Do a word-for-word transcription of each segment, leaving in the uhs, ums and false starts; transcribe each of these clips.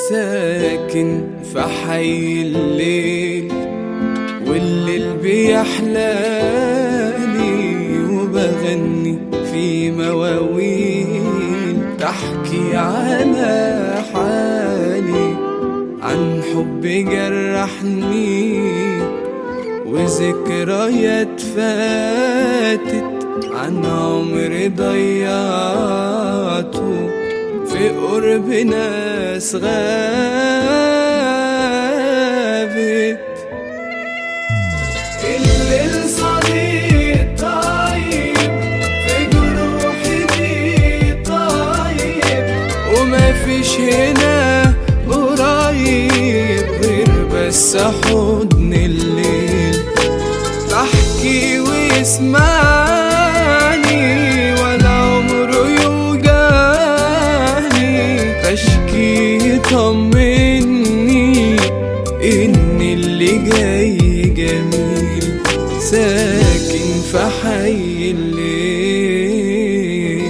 ساكن في حي الليل، والليل بيحلالي وبغني في مواويل تحكي على حالي، عن حب جرحني وذكريات فاتت، عن عمر ضيعته في قرب ناس غابت. الليل صديق طيب في جروحي دي طيب، وما فيش هنا قريب غير بس حضن الليل، تحكي ويسمعني ولا عمره يوجعني، تشكي يطمني إن اللي جاي جميل، ساكن في حي الليل.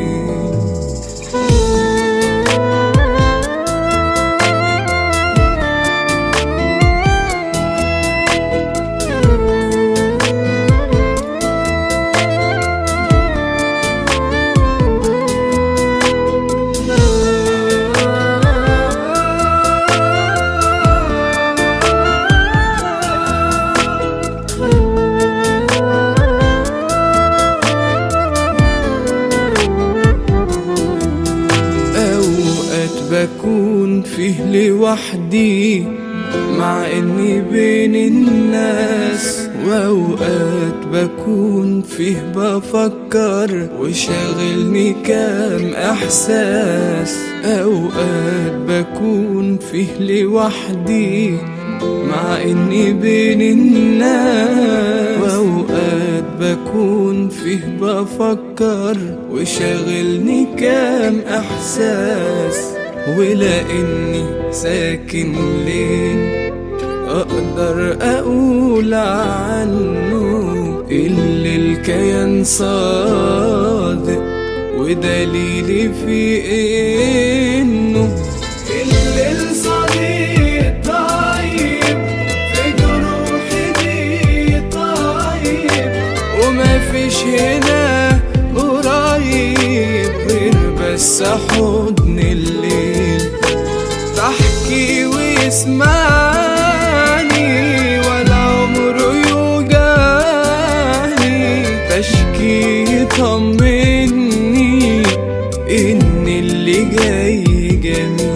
بكون فيه لوحدي مع اني بين الناس، واوقات بكون فيه بفكر وشاغلني كام احساس، اوقات بكون فيه لوحدي مع اني بين الناس، واوقات بكون فيه بفكر وشاغلني كام احساس، ولاني ساكن لين اقدر اقول عنه اللي الكيان صادق، ودليلي في انه الليل صديق طيب في جروحي دي طيب، وما فيش هنا قريب غير بس حضن الليل، تحكي ويسمعني ولا عمره يوجعني، تشكي يطمني إن اللي جاي جميل،